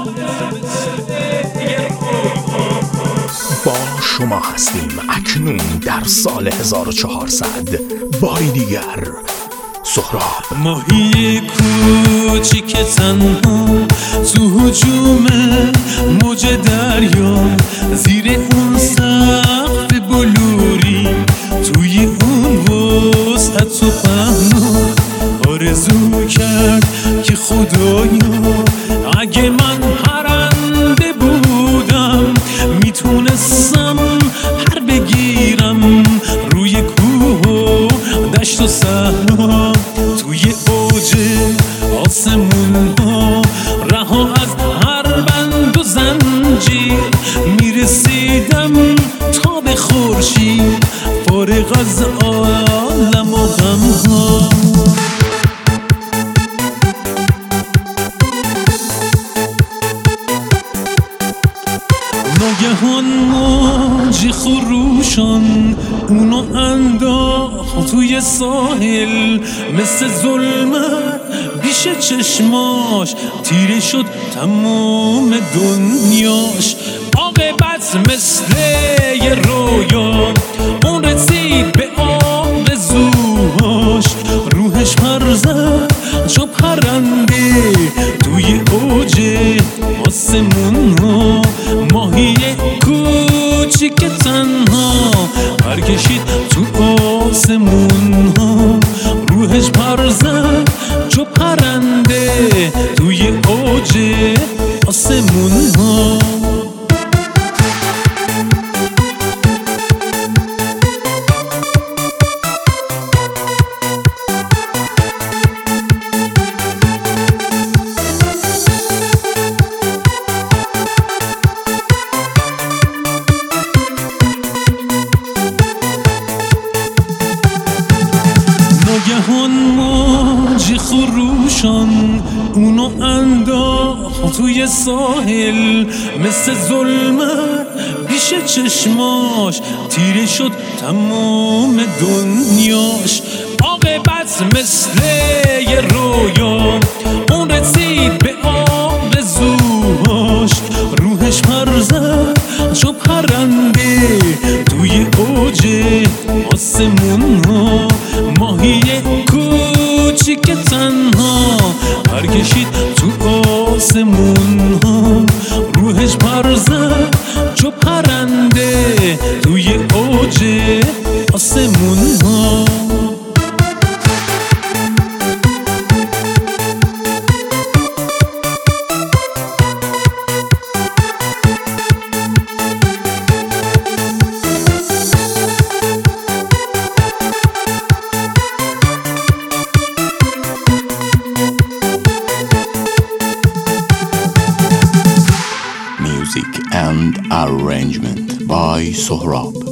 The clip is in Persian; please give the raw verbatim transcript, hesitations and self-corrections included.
با شما هستیم اکنون در سال هزار و چهارصد باری دیگر. سهراب ماهی کوچیک تنها تو هجوم موج دریا، زیر اون سقف بلوری، توی اون وسعت و پهنا، آرزو کرد که خدایا اگه من پرنده بودم میتونستم پر بگیرم روی کوه و دشت و صحرا، توی اوج آسمون ها، رها از هر بند و زنجیر، میرسیدم تا به خورشید، فارغ از عالم و غم ها. ناگهان موج خروشان اونو انداخت توی ساحل، مثل ظلمت پیش چشماش تیره شد تمام دنیاش. عاقبت مثل یه رویا اون رسید به آرزوهاش، روحش پر زد چو پرنده توی اوج آسمون ها، ماهی کوچیک تنها پر کشید تو آسمون ها، روحش پر زد چو پرنده توی اوج آسمون ها. ناگهان موج خروشان اونو انداخت توی ساحل، مثل ظلمت پیش چشماش تیره شد تمام دنیاش. عاقبت مثل یه رویا اون رسید به آرزوهاش، روحش پر زد چو پرنده توی اوج آسمون ها، ماهی کوچیک تنها پر کشید تو آسمون ها، روحش پر زد چو پرنده توی اوج آسمون ها. Music and arrangement by Sohrab.